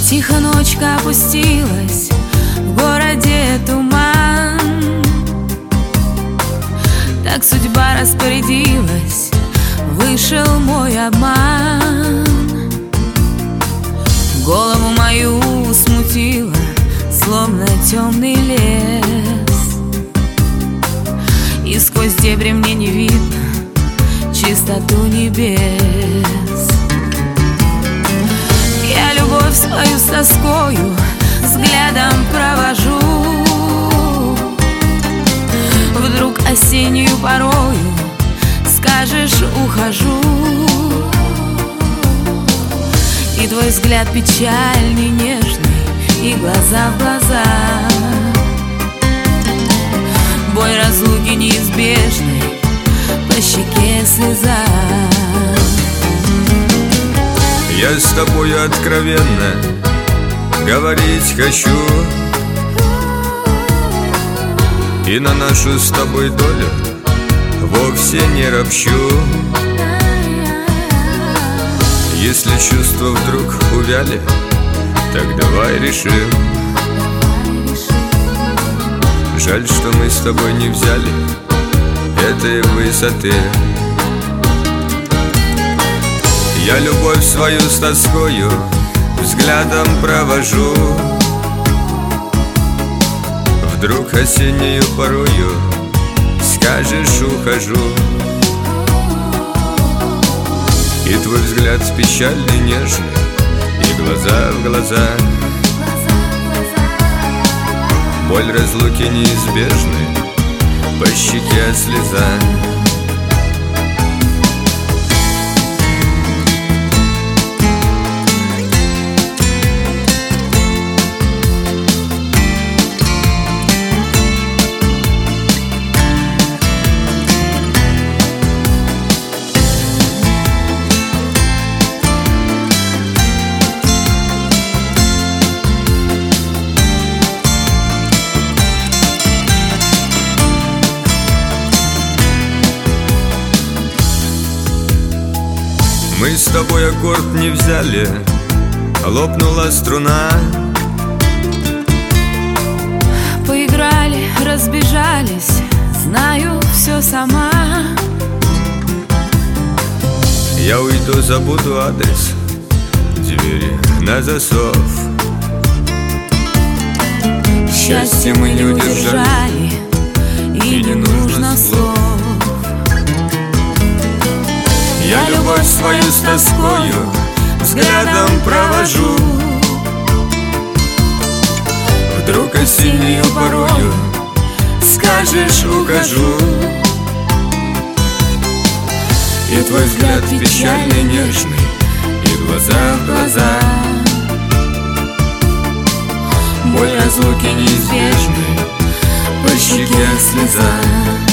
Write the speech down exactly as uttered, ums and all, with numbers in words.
Тихо ночка опустилась, в городе туман. Так судьба распорядилась, вышел мой обман. Голову мою смутило, словно темный лес, и сквозь дебри мне не видно чистоту небес. Я любовь свою с тоскою взглядом провожу. Вдруг осеннюю порою скажешь ухожу, и твой взгляд печальный, нежный, и глаза в глаза. Боль разлуки неизбежной, по щеке слеза. Я с тобою откровенно говорить хочу, и на нашу с тобой долю вовсе не ропщу. Если чувства вдруг увяли, так давай решим. Жаль, что мы с тобой не взяли этой высоты. Я любовь свою с тоскою взглядом провожу. Вдруг осеннюю порою скажешь ухожу, и твой взгляд печальный, нежный, и глаза в глаза. Боль разлуки неизбежны, по щеке слеза. Мы с тобой аккорд не взяли, лопнула струна. Поиграли, разбежались, знаю все сама. Я уйду, забуду адрес, двери на засов. Счастье мы не удержали, и не нужно слов. Я любовь свою с тоскою взглядом провожу. Вдруг осеннюю порою скажешь ухожу, и твой взгляд печальный, нежный, и глаза в глаза. Боль разлуки неизбежной, по щеке слеза.